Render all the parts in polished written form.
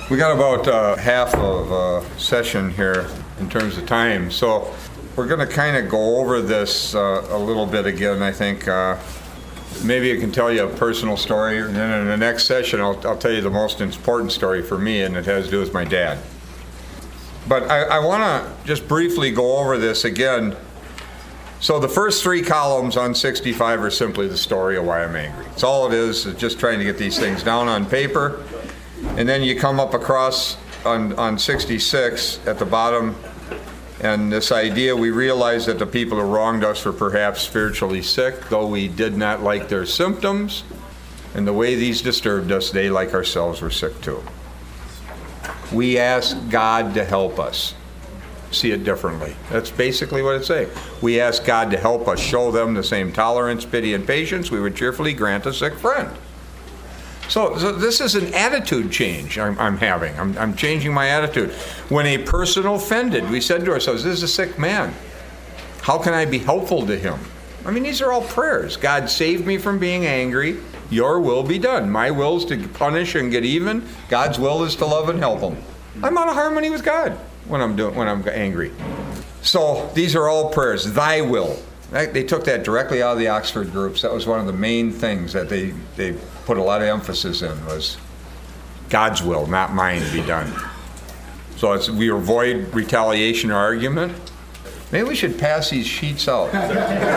We got about half of a session here in terms of time, so we're going to kind of go over this a little bit again. I think maybe I can tell you a personal story, and then in the next session I'll tell you the most important story for me, and it has to do with my dad. But I want to just briefly go over this again. So the first 3 columns on 65 are simply the story of why I'm angry. It's all it is just trying to get these things down on paper. And then you come up across on 66 at the bottom, and this idea, we realize that the people who wronged us were perhaps spiritually sick, though we did not like their symptoms, and the way these disturbed us, they, like ourselves, were sick too. We ask God to help us see it differently. That's basically what it's saying. We ask God to help us show them the same tolerance, pity, and patience we would cheerfully grant a sick friend. So this is an attitude change I'm having. I'm changing my attitude. When a person offended, we said to ourselves, this is a sick man. How can I be helpful to him? I mean, these are all prayers. God, save me from being angry. Your will be done. My will is to punish and get even. God's will is to love and help him. I'm out of harmony with God when I'm angry. So these are all prayers. Thy will. They took that directly out of the Oxford groups. That was one of the main things that they put a lot of emphasis in, was God's will, not mine, be done. So we avoid retaliation or argument. Maybe we should pass these sheets out. That's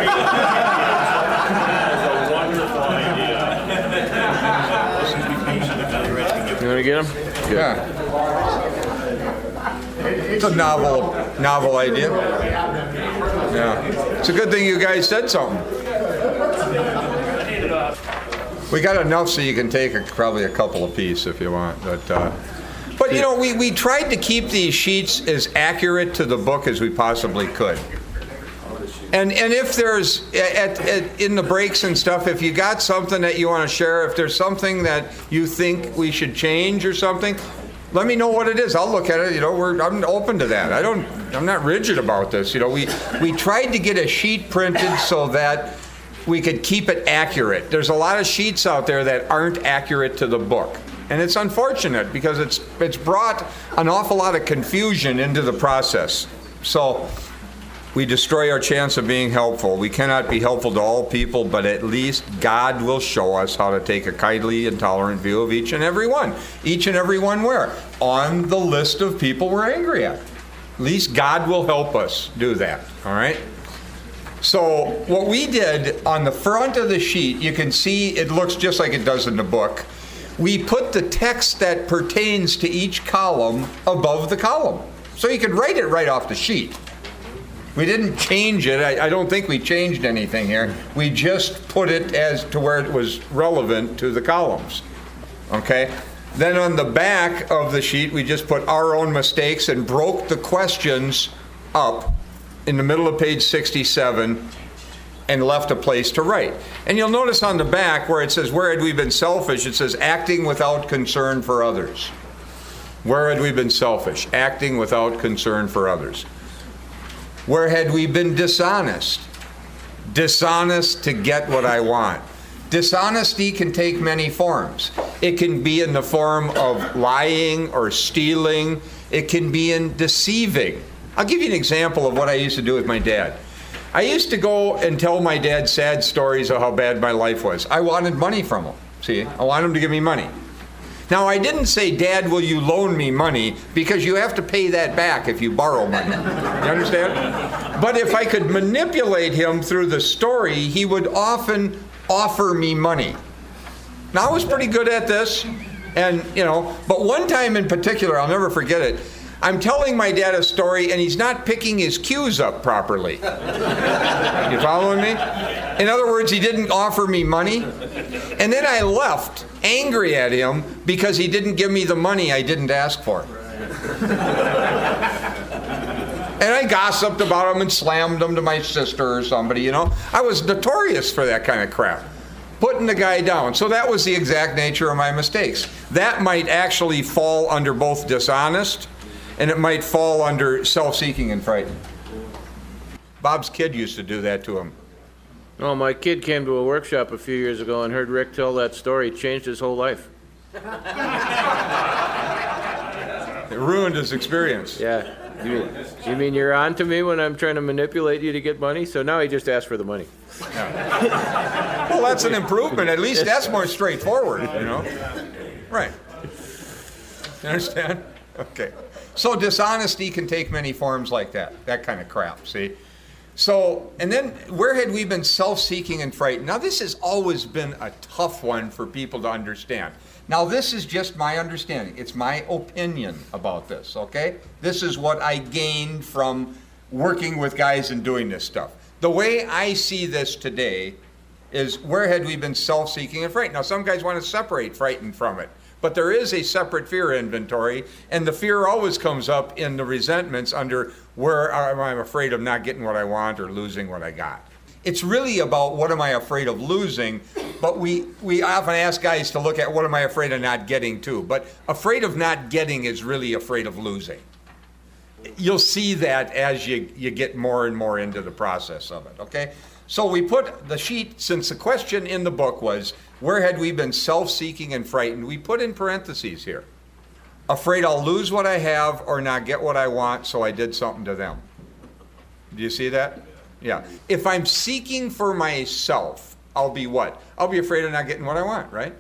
a wonderful idea. You want to get them? Good. Yeah. It's a novel idea. Yeah. It's a good thing you guys said something. We got enough so you can take probably a couple apiece if you want. But you know, we tried to keep these sheets as accurate to the book as we possibly could. And if there's, in the breaks and stuff, if you got something that you want to share, if there's something that you think we should change or something, let me know what it is. I'll look at it. You know, I'm open to that. I'm not rigid about this. You know, we tried to get a sheet printed so that we could keep it accurate. There's a lot of sheets out there that aren't accurate to the book. And it's unfortunate because it's brought an awful lot of confusion into the process. So we destroy our chance of being helpful. We cannot be helpful to all people, but at least God will show us how to take a kindly and tolerant view of each and every one. Each and every one where? On the list of people we're angry at. At least God will help us do that, all right? So what we did on the front of the sheet, you can see it looks just like it does in the book. We put the text that pertains to each column above the column. So you can write it right off the sheet. We didn't change it. I don't think we changed anything here. We just put it as to where it was relevant to the columns. Okay? Then on the back of the sheet, we just put our own mistakes and broke the questions up in the middle of page 67 and left a place to write. And you'll notice on the back where it says, where had we been selfish? It says, acting without concern for others. Where had we been selfish? Acting without concern for others. Where had we been dishonest? Dishonest to get what I want. Dishonesty can take many forms. It can be in the form of lying or stealing. It can be in deceiving. I'll give you an example of what I used to do with my dad. I used to go and tell my dad sad stories of how bad my life was. I wanted money from him. See, I wanted him to give me money. Now, I didn't say, Dad, will you loan me money? Because you have to pay that back if you borrow money. You understand? But if I could manipulate him through the story, he would often offer me money. Now, I was pretty good at this. And, you know, but one time in particular, I'll never forget it. I'm telling my dad a story, and he's not picking his cues up properly. You following me? In other words, he didn't offer me money. And then I left angry at him because he didn't give me the money I didn't ask for. And I gossiped about him and slammed him to my sister or somebody, you know. I was notorious for that kind of crap. Putting the guy down. So that was the exact nature of my mistakes. That might actually fall under both dishonest, and it might fall under self-seeking and frightened. Bob's kid used to do that to him. Oh, my kid came to a workshop a few years ago and heard Rick tell that story. It changed his whole life. ruined his experience. Yeah. You mean you're on to me when I'm trying to manipulate you to get money? So now he just asked for the money. Well, that's an improvement. At least that's more straightforward, you know? Right. You understand? Okay. So dishonesty can take many forms like that kind of crap, see? So, and then where had we been self-seeking and frightened? Now, this has always been a tough one for people to understand. Now, this is just my understanding. It's my opinion about this, okay? This is what I gained from working with guys and doing this stuff. The way I see this today is where had we been self-seeking and frightened? Now, some guys want to separate frightened from it. But there is a separate fear inventory, and the fear always comes up in the resentments under where I'm afraid of not getting what I want or losing what I got. It's really about what am I afraid of losing, but we often ask guys to look at what am I afraid of not getting too. But afraid of not getting is really afraid of losing. You'll see that as you get more and more into the process of it, okay? So we put the sheet, since the question in the book was, where had we been self-seeking and frightened? We put in parentheses here. Afraid I'll lose what I have or not get what I want, so I did something to them. Do you see that? Yeah. If I'm seeking for myself, I'll be what? I'll be afraid of not getting what I want, right?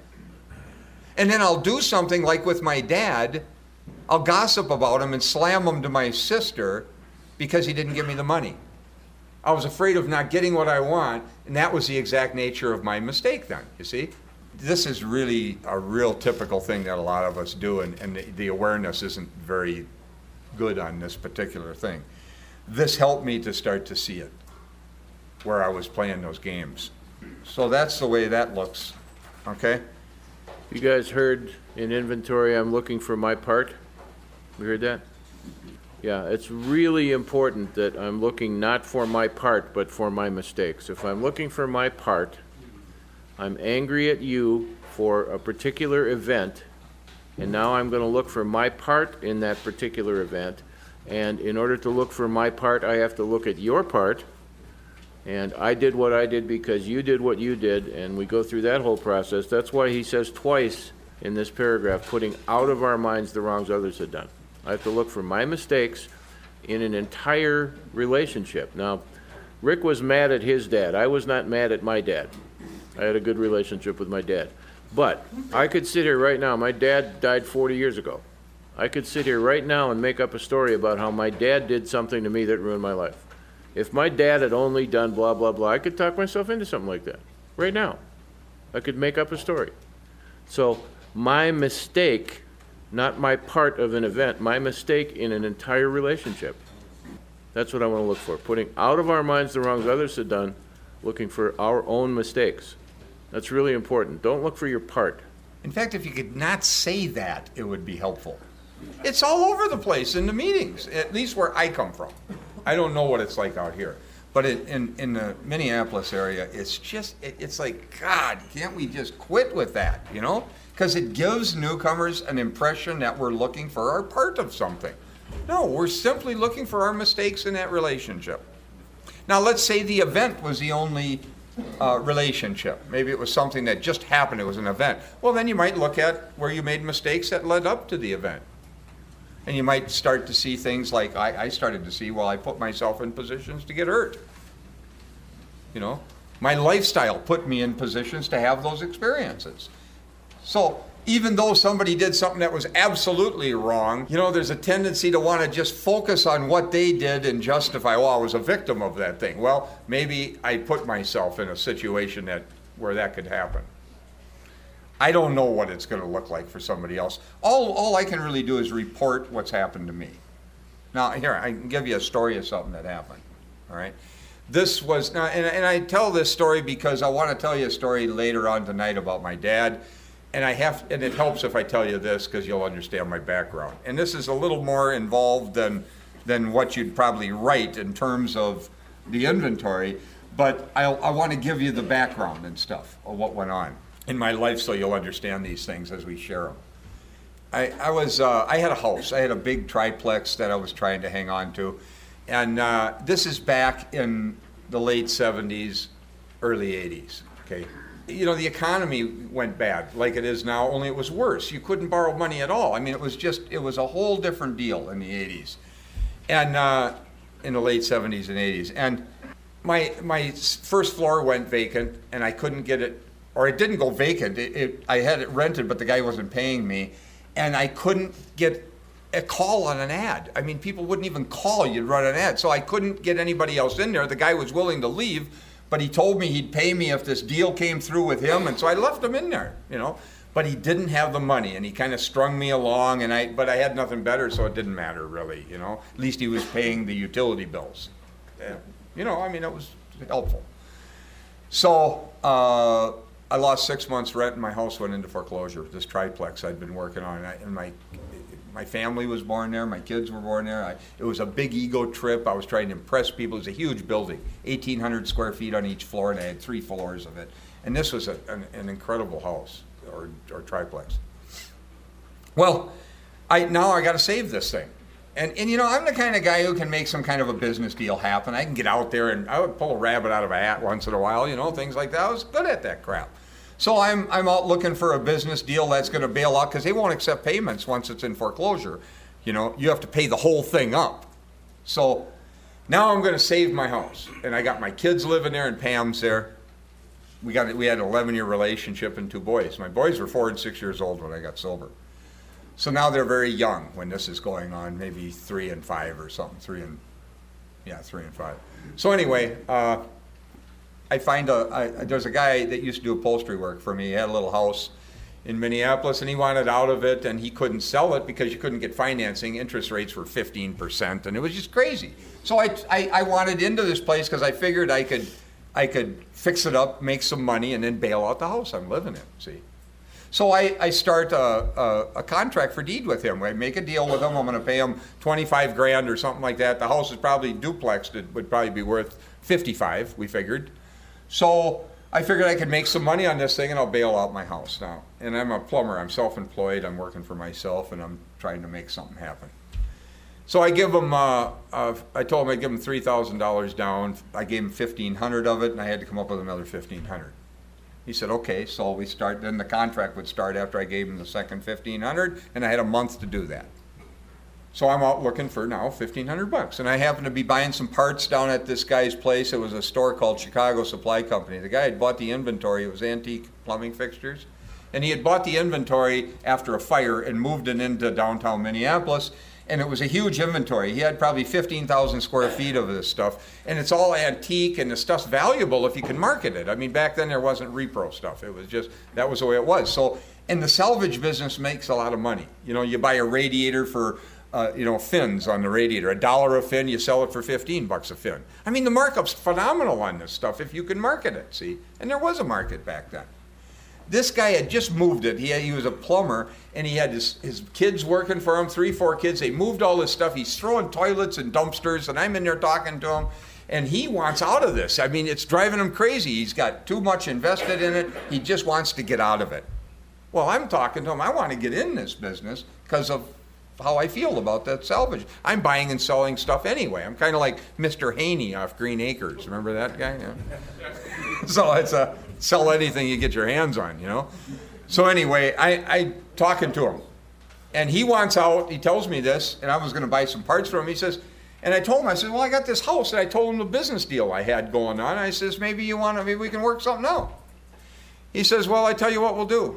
And then I'll do something like with my dad. I'll gossip about him and slam him to my sister because he didn't give me the money. I was afraid of not getting what I want, and that was the exact nature of my mistake then, you see? This is really a real typical thing that a lot of us do, and the awareness isn't very good on this particular thing. This helped me to start to see it, where I was playing those games. So that's the way that looks, okay? You guys heard in inventory, I'm looking for my part? You heard that? Yeah, it's really important that I'm looking not for my part, but for my mistakes. If I'm looking for my part, I'm angry at you for a particular event, and now I'm going to look for my part in that particular event. And in order to look for my part, I have to look at your part. And I did what I did because you did what you did, and we go through that whole process. That's why he says twice in this paragraph, putting out of our minds the wrongs others had done. I have to look for my mistakes in an entire relationship. Now, Rick was mad at his dad. I was not mad at my dad. I had a good relationship with my dad. But I could sit here right now. My dad died 40 years ago. I could sit here right now and make up a story about how my dad did something to me that ruined my life. If my dad had only done blah, blah, blah, I could talk myself into something like that right now. I could make up a story. So my mistake, not my part of an event, my mistake in an entire relationship. That's what I want to look for. Putting out of our minds the wrongs others had done, looking for our own mistakes. That's really important. Don't look for your part. In fact, if you could not say that, it would be helpful. It's all over the place in the meetings, at least where I come from. I don't know what it's like out here. But in the Minneapolis area, it's just, it's like, God, can't we just quit with that, you know? Because it gives newcomers an impression that we're looking for our part of something. No, we're simply looking for our mistakes in that relationship. Now, let's say the event was the only relationship. Maybe it was something that just happened. It was an event. Well, then you might look at where you made mistakes that led up to the event. And you might start to see things like I started to see, well, I put myself in positions to get hurt. You know, my lifestyle put me in positions to have those experiences. So even though somebody did something that was absolutely wrong, you know, there's a tendency to want to just focus on what they did and justify, well, I was a victim of that thing. Well, maybe I put myself in a situation where that could happen. I don't know what it's going to look like for somebody else. All I can really do is report what's happened to me. Now, here, I can give you a story of something that happened, all right? This was, and I tell this story because I want to tell you a story later on tonight about my dad, and it helps if I tell you this because you'll understand my background. And this is a little more involved than what you'd probably write in terms of the inventory, but I want to give you the background and stuff of what went on in my life so you'll understand these things as we share them. I had a house. I had a big triplex that I was trying to hang on to. And this is back in the late 70s, early 80s, okay? the economy went bad like it is now, only it was worse. You couldn't borrow money at all. I mean, it was a whole different deal in the 80s and in the late 70s and 80s. And my first floor went vacant and I couldn't get it, or it didn't go vacant. I had it rented, but the guy wasn't paying me. And I couldn't get a call on an ad. I mean, people wouldn't even call. You'd run an ad. So I couldn't get anybody else in there. The guy was willing to leave, but he told me he'd pay me if this deal came through with him. And so I left him in there, But he didn't have the money, and he kind of strung me along. But I had nothing better, so it didn't matter really, At least he was paying the utility bills. Yeah. It was helpful. So I lost 6 months rent, and my house went into foreclosure. This triplex I'd been working on, and my family was born there. My kids were born there. It was a big ego trip. I was trying to impress people. It was a huge building, 1,800 square feet on each floor, and I had 3 floors of it. And this was an incredible house or triplex. Well, now I got to save this thing. And I'm the kind of guy who can make some kind of a business deal happen. I can get out there and I would pull a rabbit out of a hat once in a while, things like that. I was good at that crap. So I'm out looking for a business deal that's going to bail out because they won't accept payments once it's in foreclosure. You have to pay the whole thing up. So now I'm going to save my house. And I got my kids living there and Pam's there. We had an 11-year relationship and 2 boys. My boys were 4 and 6 years old when I got sober. So now they're very young when this is going on, maybe 3 and 5 or something, 3 and 5. So anyway, I find there's a guy that used to do upholstery work for me. He had a little house in Minneapolis and he wanted out of it and he couldn't sell it because you couldn't get financing. Interest rates were 15% and it was just crazy. So I wanted into this place because I figured I could fix it up, make some money, and then bail out the house I'm living in, see. So I start a contract for deed with him. I make a deal with him. I'm going to pay him $25,000 or something like that. The house is probably duplexed. It would probably be worth $55,000, we figured. So I figured I could make some money on this thing and I'll bail out my house now. And I'm a plumber. I'm self-employed. I'm working for myself and I'm trying to make something happen. So I give him, I told him I'd give him $3,000 down. I gave him $1,500 of it and I had to come up with another $1,500. He said, okay, so we start, then the contract would start after I gave him the second $1,500, and I had a month to do that. So I'm out looking for now $1,500, and I happened to be buying some parts down at this guy's place. It was a store called Chicago Supply Company. The guy had bought the inventory. It was antique plumbing fixtures, and he had bought the inventory after a fire and moved it into downtown Minneapolis. And it was a huge inventory. He had probably 15,000 square feet of this stuff. And it's all antique, and the stuff's valuable if you can market it. I mean, back then there wasn't repro stuff. It was just, that was the way it was. So, and the salvage business makes a lot of money. You buy a radiator for, fins on the radiator. $1 a fin, you sell it for $15 a fin. I mean, the markup's phenomenal on this stuff if you can market it, see? And there was a market back then. This guy had just moved it. He was a plumber, and he had his kids working for him, 3, 4 kids. They moved all this stuff. He's throwing toilets and dumpsters, and I'm in there talking to him, and he wants out of this. I mean, it's driving him crazy. He's got too much invested in it. He just wants to get out of it. Well, I'm talking to him. I want to get in this business because of how I feel about that salvage. I'm buying and selling stuff anyway. I'm kind of like Mr. Haney off Green Acres. Remember that guy? Yeah. So it's sell anything you get your hands on, So anyway, I talking to him. And he wants out. He tells me this, and I was going to buy some parts from him. He says, and I told him, I said, well, I got this house. And I told him the business deal I had going on. I says, maybe we can work something out. He says, well, I tell you what we'll do.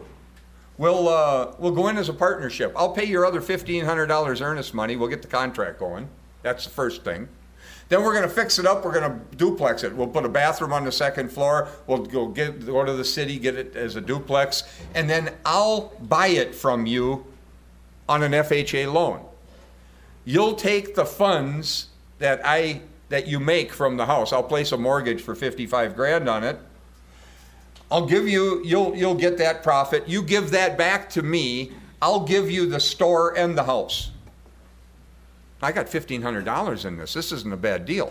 We'll go in as a partnership. I'll pay your other $1,500 earnest money. We'll get the contract going. That's the first thing. Then we're going to fix it up. We're going to duplex it. We'll put a bathroom on the second floor. We'll go to the city, get it as a duplex, and then I'll buy it from you on an FHA loan. You'll take the funds that you make from the house. I'll place a mortgage for $55,000 on it. I'll give you. You'll get that profit. You give that back to me. I'll give you the store and the house. I got $1,500 in this. This isn't a bad deal,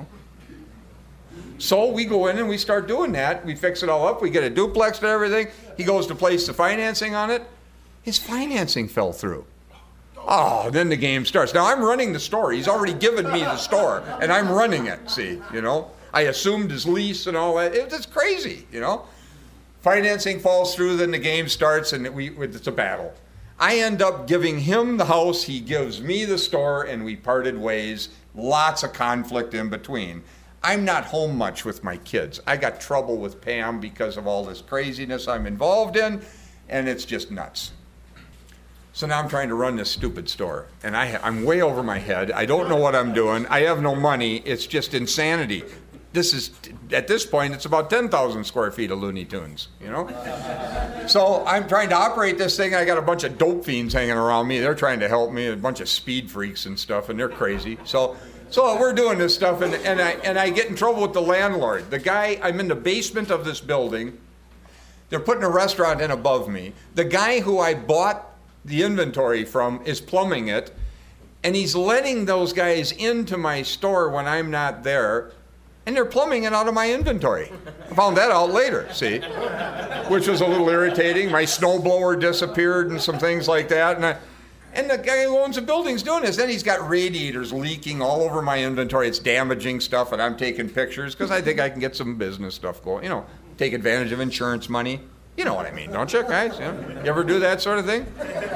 So we go in and we start doing that. We fix it all up. We get a duplex and everything. He goes to place the financing on it. His financing fell through. Oh, then the game starts. Now I'm running the store. He's already given me the store, and I'm running it, see, I assumed his lease and all that. It's crazy, Financing falls through, then the game starts, and it's a battle. I end up giving him the house, he gives me the store, and we parted ways. Lots of conflict in between. I'm not home much with my kids. I got trouble with Pam because of all this craziness I'm involved in, and it's just nuts. So now I'm trying to run this stupid store, and I'm way over my head. I don't know what I'm doing. I have no money. It's just insanity. At this point, it's about 10,000 square feet of Looney Tunes, you know? So I'm trying to operate this thing. I got a bunch of dope fiends hanging around me. They're trying to help me, a bunch of speed freaks and stuff, and they're crazy. So we're doing this stuff, and I get in trouble with the landlord. The guy, I'm in the basement of this building. They're putting a restaurant in above me. The guy who I bought the inventory from is plumbing it, and he's letting those guys into my store when I'm not there. And they're plumbing it out of my inventory. I found that out later, see, which was a little irritating. My snowblower disappeared and some things like that. And the guy who owns the building's doing this. Then he's got radiators leaking all over my inventory. It's damaging stuff, and I'm taking pictures because I think I can get some business stuff going. You know, take advantage of insurance money. You know what I mean, don't you, guys? You ever do that sort of thing?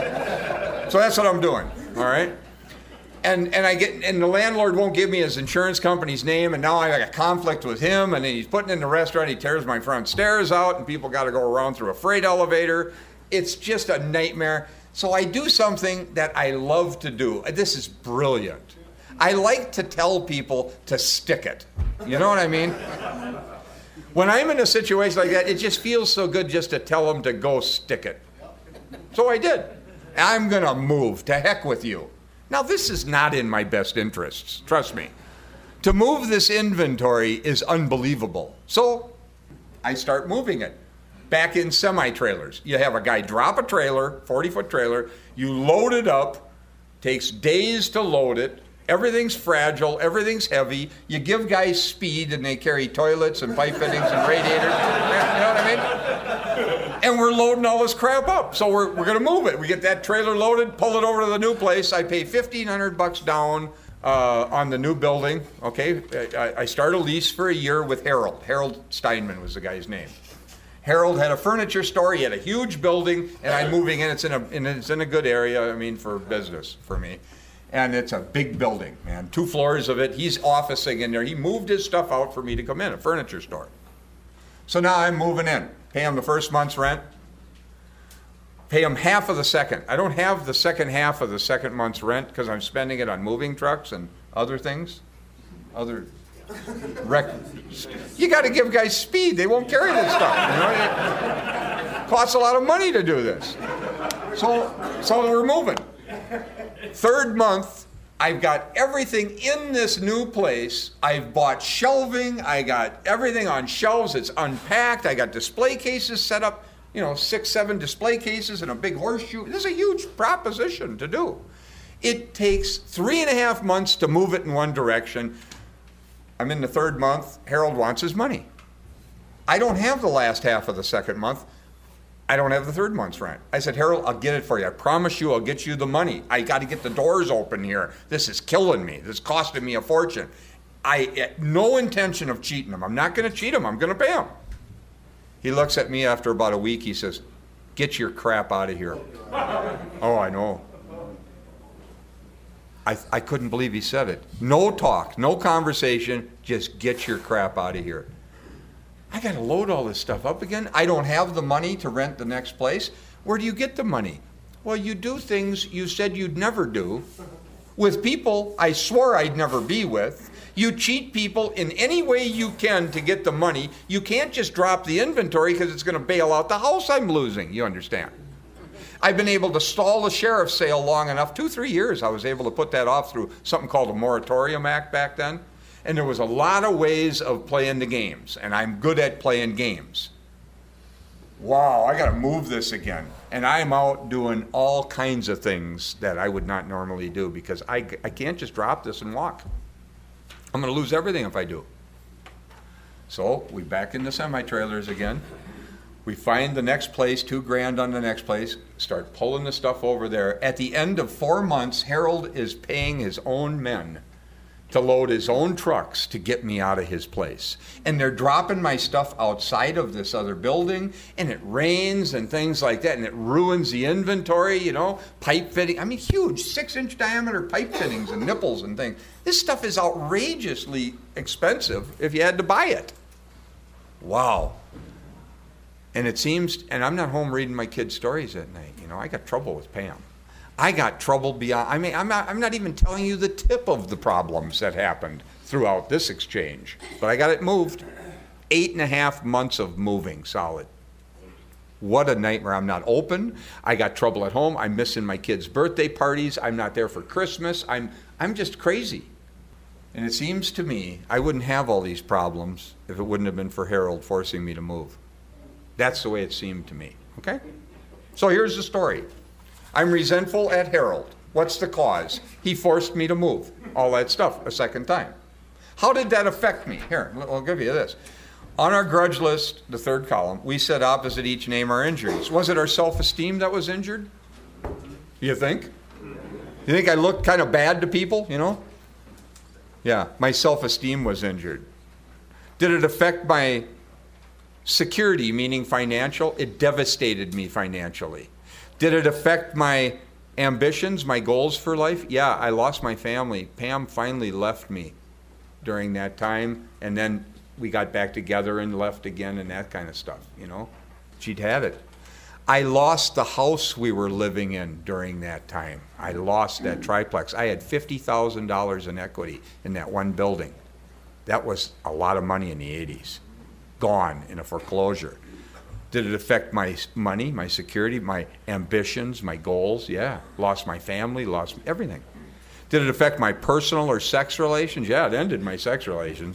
So that's what I'm doing, all right? And the landlord won't give me his insurance company's name, and now I got a conflict with him, and he's putting in the restaurant, he tears my front stairs out, and people got to go around through a freight elevator. It's just a nightmare. So I do something that I love to do. This is brilliant. I like to tell people to stick it. You know what I mean? When I'm in a situation like that, it just feels so good just to tell them to go stick it. So I did. I'm going to move. To heck with you. Now, this is not in my best interests, trust me. To move this inventory is unbelievable. So I start moving it back in semi-trailers. You have a guy drop a trailer, 40-foot trailer, you load it up, takes days to load it, everything's fragile, everything's heavy, you give guys speed and they carry toilets and pipe fittings and radiators, you know what I mean? And we're loading all this crap up. So we're going to move it. We get that trailer loaded, pull it over to the new place. I pay $1,500 down on the new building. Okay, I start a lease for a year with Harold. Harold Steinman was the guy's name. Harold had a furniture store. He had a huge building, and I'm moving in. It's in a good area. I mean, for business for me. And it's a big building, man. 2 floors of it. He's officing in there. He moved his stuff out for me to come in, a furniture store. So now I'm moving in. Pay him the first month's rent. Pay him half of the second. I don't have the second half of the second month's rent because I'm spending it on moving trucks and other things. You got to give guys speed. They won't carry this stuff. You know? It costs a lot of money to do this. So we're moving. Third month, I've got everything in this new place. I've bought shelving. I got everything on shelves. It's unpacked. I got display cases set up, 6, 7 display cases and a big horseshoe. This is a huge proposition to do. It takes 3.5 months to move it in one direction. I'm in the third month. Harold wants his money. I don't have the last half of the second month. I don't have the third month's rent. I said, Harold, I'll get it for you. I promise you I'll get you the money. I got to get the doors open here. This is killing me. This is costing me a fortune. I had no intention of cheating him. I'm not going to cheat him. I'm going to pay him. He looks at me after about a week. He says, get your crap out of here. Oh, I know. I couldn't believe he said it. No talk, no conversation, just get your crap out of here. I got to load all this stuff up again. I don't have the money to rent the next place. Where do you get the money? Well, you do things you said you'd never do with people I swore I'd never be with. You cheat people in any way you can to get the money. You can't just drop the inventory because it's going to bail out the house I'm losing. You understand? I've been able to stall the sheriff's sale long enough. 2-3 years I was able to put that off through something called a moratorium act back then. And there was a lot of ways of playing the games, and I'm good at playing games. Wow, I got to move this again. And I'm out doing all kinds of things that I would not normally do because I can't just drop this and walk. I'm going to lose everything if I do. So we back into semi-trailers again. We find the next place, $2,000 on the next place, start pulling the stuff over there. At the end of 4 months, Harold is paying his own men to load his own trucks to get me out of his place. And they're dropping my stuff outside of this other building, and it rains and things like that, and it ruins the inventory, pipe fitting. I mean, huge 6-inch diameter pipe fittings and nipples and things. This stuff is outrageously expensive if you had to buy it. Wow. And it seems, and I'm not home reading my kids' stories at night. I got trouble with Pam. I got trouble beyond, I'm not even telling you the tip of the problems that happened throughout this exchange. But I got it moved. 8.5 months of moving solid. What a nightmare. I'm not open. I got trouble at home. I'm missing my kids' birthday parties. I'm not there for Christmas. I'm just crazy. And it seems to me I wouldn't have all these problems if it wouldn't have been for Harold forcing me to move. That's the way it seemed to me. Okay? So here's the story. I'm resentful at Harold. What's the cause? He forced me to move. All that stuff a second time. How did that affect me? Here, I'll give you this. On our grudge list, the third column, we said opposite each name our injuries. Was it our self-esteem that was injured? You think? You think I looked kind of bad to people, Yeah, my self-esteem was injured. Did it affect my security, meaning financial? It devastated me financially. Did it affect my ambitions, my goals for life? Yeah, I lost my family. Pam finally left me during that time, and then we got back together and left again and that kind of stuff, She'd had it. I lost the house we were living in during that time. I lost that triplex. I had $50,000 in equity in that one building. That was a lot of money in the 80s. Gone in a foreclosure. Did it affect my money, my security, my ambitions, my goals? Yeah. Lost my family, lost everything. Did it affect my personal or sex relations? Yeah, it ended my sex relations.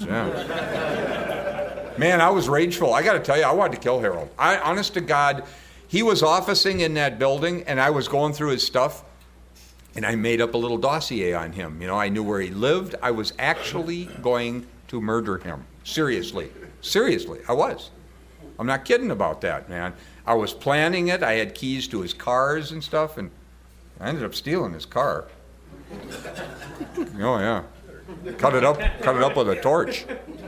Yeah. Man, I was rageful. I got to tell you, I wanted to kill Harold. Honest to God, he was officing in that building, and I was going through his stuff, and I made up a little dossier on him. I knew where he lived. I was actually going to murder him. Seriously, I was. I'm not kidding about that, man. I was planning it. I had keys to his cars and stuff, and I ended up stealing his car. Oh, yeah. Cut it up with a torch.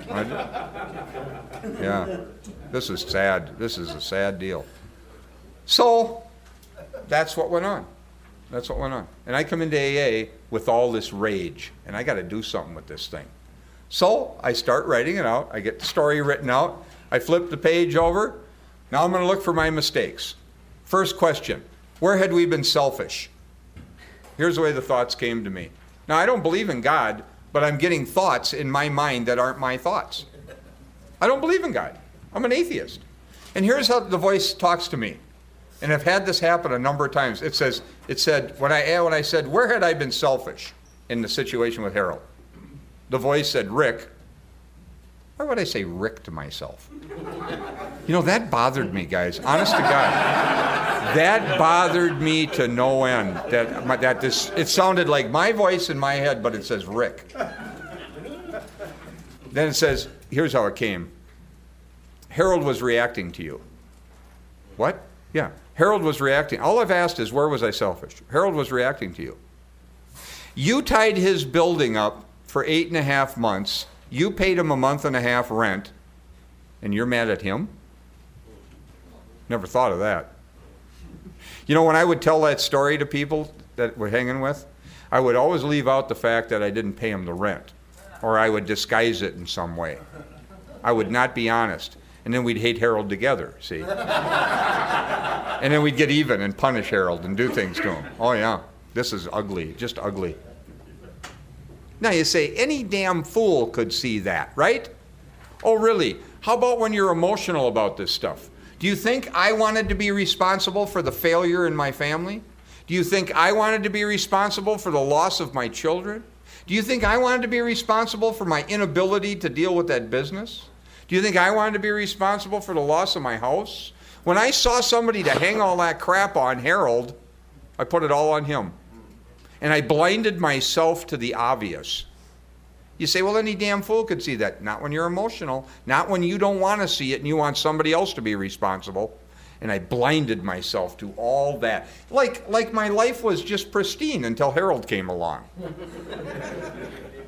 Yeah. This is sad. This is a sad deal. So, that's what went on. And I come into AA with all this rage, and I got to do something with this thing. So, I start writing it out. I get the story written out. I flip the page over. Now I'm going to look for my mistakes. First question, where had we been selfish? Here's the way the thoughts came to me. Now, I don't believe in God, but I'm getting thoughts in my mind that aren't my thoughts. I don't believe in God. I'm an atheist. And here's how the voice talks to me. And I've had this happen a number of times. It said, when I said, where had I been selfish in the situation with Harold? The voice said, Rick. Why would I say Rick to myself? That bothered me, guys. Honest to God. That bothered me to no end. It sounded like my voice in my head, but it says Rick. Then it says, here's how it came. Harold was reacting to you. What? Yeah. Harold was reacting. All I've asked is, where was I selfish? Harold was reacting to you. You tied his building up for 8.5 months. You paid him a month and a half rent, and you're mad at him? Never thought of that. When I would tell that story to people that we're hanging with, I would always leave out the fact that I didn't pay him the rent, or I would disguise it in some way. I would not be honest. And then we'd hate Harold together, see? And then we'd get even and punish Harold and do things to him. Oh, yeah, this is ugly, just ugly. Now you say, any damn fool could see that, right? Oh, really? How about when you're emotional about this stuff? Do you think I wanted to be responsible for the failure in my family? Do you think I wanted to be responsible for the loss of my children? Do you think I wanted to be responsible for my inability to deal with that business? Do you think I wanted to be responsible for the loss of my house? When I saw somebody to hang all that crap on, Harold, I put it all on him. And I blinded myself to the obvious. You say, well, any damn fool could see that. Not when you're emotional. Not when you don't want to see it and you want somebody else to be responsible. And I blinded myself to all that. Like my life was just pristine until Harold came along.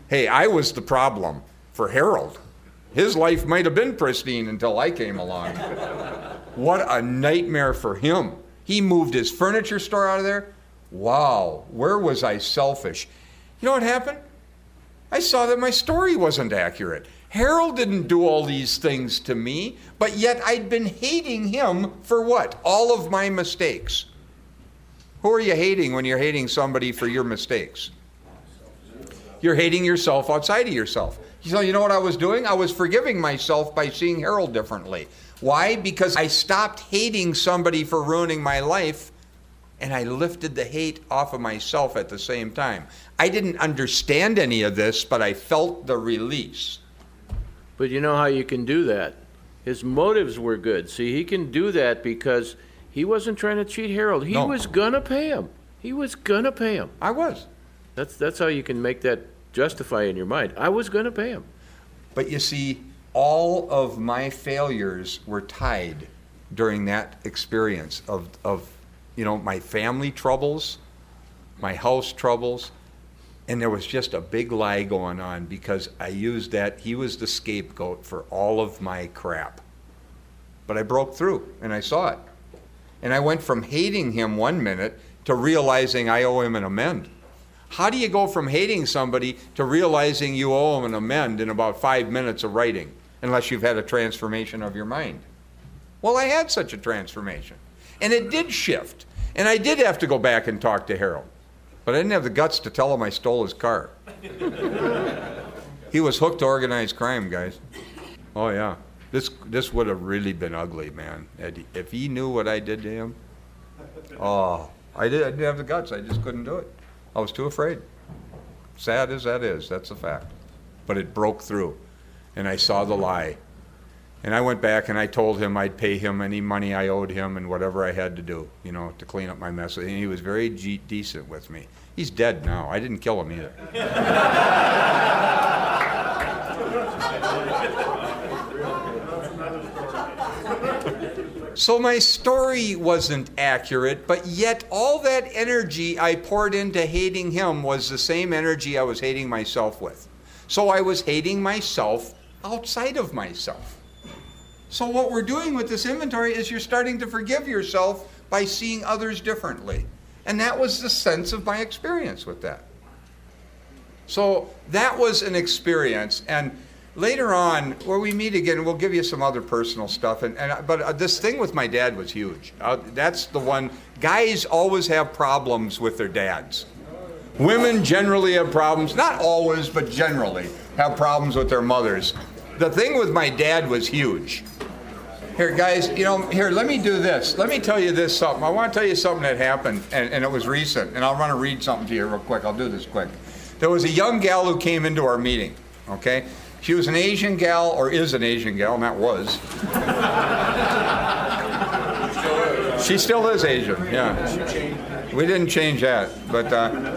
Hey, I was the problem for Harold. His life might have been pristine until I came along. What a nightmare for him. He moved his furniture store out of there. Wow, where was I selfish? You know what happened? I saw that my story wasn't accurate. Harold didn't do all these things to me, but yet I'd been hating him for what? All of my mistakes. Who are you hating when you're hating somebody for your mistakes? You're hating yourself outside of yourself. So you know what I was doing? I was forgiving myself by seeing Harold differently. Why? Because I stopped hating somebody for ruining my life, and I lifted the hate off of myself at the same time. I didn't understand any of this, but I felt the release. But you know how you can do that? His motives were good. See, he can do that because he wasn't trying to cheat Harold. He was gonna pay him. He was gonna pay him. I was. That's how you can make that justify in your mind. I was gonna pay him. But you see, all of my failures were tied during that experience of my family troubles, my house troubles, and there was just a big lie going on because I used that. He was the scapegoat for all of my crap. But I broke through, and I saw it. And I went from hating him one minute to realizing I owe him an amend. How do you go from hating somebody to realizing you owe them an amend in about 5 minutes of writing, unless you've had a transformation of your mind? Well, I had such a transformation. And it did shift. And I did have to go back and talk to Harold. But I didn't have the guts to tell him I stole his car. He was hooked to organized crime, guys. Oh, yeah. This would have really been ugly, man. If he knew what I did to him, I didn't have the guts. I just couldn't do it. I was too afraid. Sad as that is, that's a fact. But it broke through, and I saw the lie. And I went back and I told him I'd pay him any money I owed him and whatever I had to do, to clean up my mess. And he was very decent with me. He's dead now. I didn't kill him either. So my story wasn't accurate, but yet all that energy I poured into hating him was the same energy I was hating myself with. So I was hating myself outside of myself. So what we're doing with this inventory is you're starting to forgive yourself by seeing others differently. And that was the sense of my experience with that. So that was an experience. And later on, where we meet again, we'll give you some other personal stuff. But this thing with my dad was huge. That's the one. Guys always have problems with their dads. Women generally have problems, not always, but generally have problems with their mothers. The thing with my dad was huge. Here, guys, here, let me do this. Let me tell you this something. I want to tell you something that happened, and it was recent. And I'll want to read something to you real quick. I'll do this quick. There was a young gal who came into our meeting, okay? She was an Asian gal, or is an Asian gal, not was. She still is Asian, yeah. We didn't change that, but...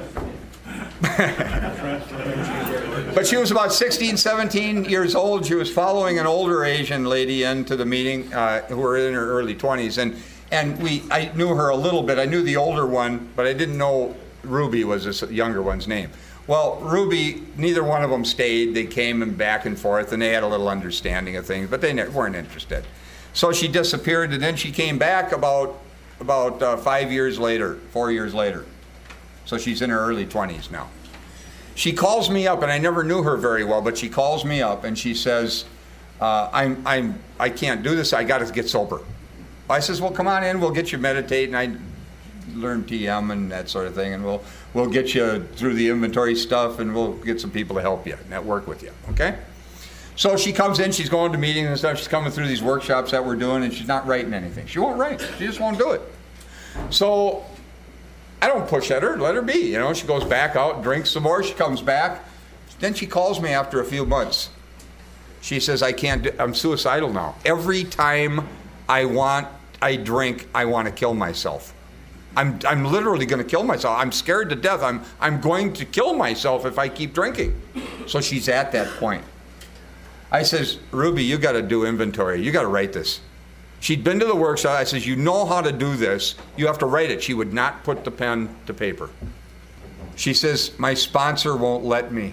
But she was about 16, 17 years old. She was following an older Asian lady into the meeting who were in her early 20s. And I knew her a little bit. I knew the older one, but I didn't know Ruby was this younger one's name. Well, Ruby, neither one of them stayed. They came and back and forth, and they had a little understanding of things, but they weren't interested. So she disappeared, and then she came back about 5 years later, 4 years later. So she's in her early 20s now. She calls me up, and I never knew her very well, but she calls me up and she says, I can't do this. I got to get sober. I says, well, come on in. We'll get you meditate, and I learn TM and that sort of thing, and we'll get you through the inventory stuff, and we'll get some people to help you and that work with you. Okay? So she comes in. She's going to meetings and stuff. She's coming through these workshops that we're doing, and she's not writing anything. She won't write. She just won't do it. So I don't push at her, let her be. She goes back out, drinks some more, she comes back. Then she calls me after a few months. She says, I'm suicidal now. Every time I drink, I want to kill myself. I'm literally going to kill myself. I'm scared to death. I'm going to kill myself if I keep drinking. So she's at that point. I says, Ruby, you got to do inventory. You got to write this. She'd been to the workshop. I says, you know how to do this. You have to write it. She would not put the pen to paper. She says, my sponsor won't let me.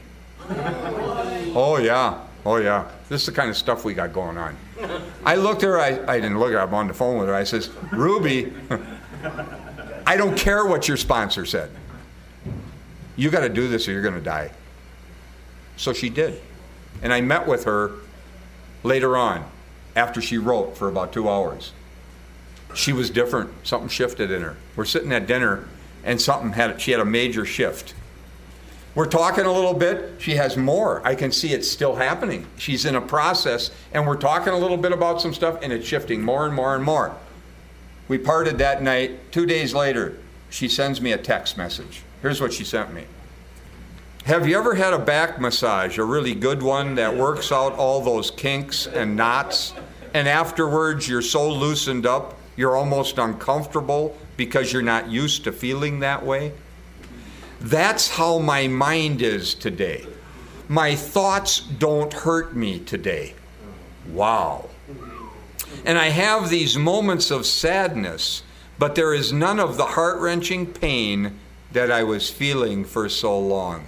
Oh, yeah. Oh, yeah. This is the kind of stuff we got going on. I looked at her. I didn't look at her. I'm on the phone with her. I says, Ruby, I don't care what your sponsor said. You got to do this or you're going to die. So she did. And I met with her later on after she wrote for about 2 hours. She was different. Something shifted in her. We're sitting at dinner and she had a major shift. We're talking a little bit. She has more. I can see it's still happening. She's in a process, and we're talking a little bit about some stuff, and it's shifting more and more and more. We parted that night. 2 days later, she sends me a text message. Here's what she sent me. Have you ever had a back massage, a really good one that works out all those kinks and knots, and afterwards you're so loosened up, you're almost uncomfortable because you're not used to feeling that way? That's how my mind is today. My thoughts don't hurt me today. Wow. And I have these moments of sadness, but there is none of the heart-wrenching pain that I was feeling for so long.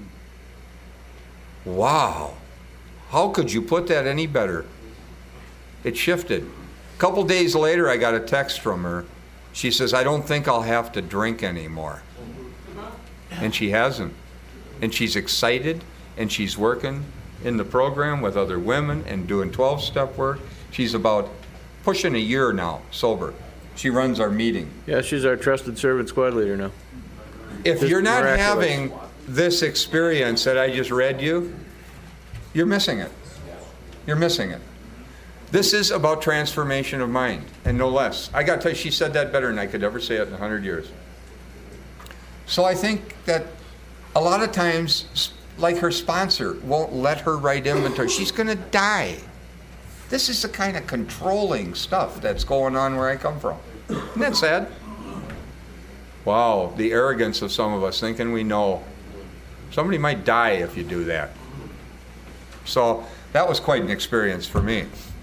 Wow. How could you put that any better? It shifted. A couple days later, I got a text from her. She says, I don't think I'll have to drink anymore. And she hasn't. And she's excited, and she's working in the program with other women and doing 12-step work. She's about pushing a year now, sober. She runs our meeting. Yeah, she's our trusted servant squad leader now. If you're not having this experience that I just read you, you're missing it. You're missing it. This is about transformation of mind, and no less. I got to tell you, she said that better than I could ever say it in 100 years. So I think that a lot of times, like her sponsor, won't let her write inventory. She's going to die. This is the kind of controlling stuff that's going on where I come from. Isn't that sad? Wow, the arrogance of some of us thinking we know. Somebody might die if you do that. So that was quite an experience for me.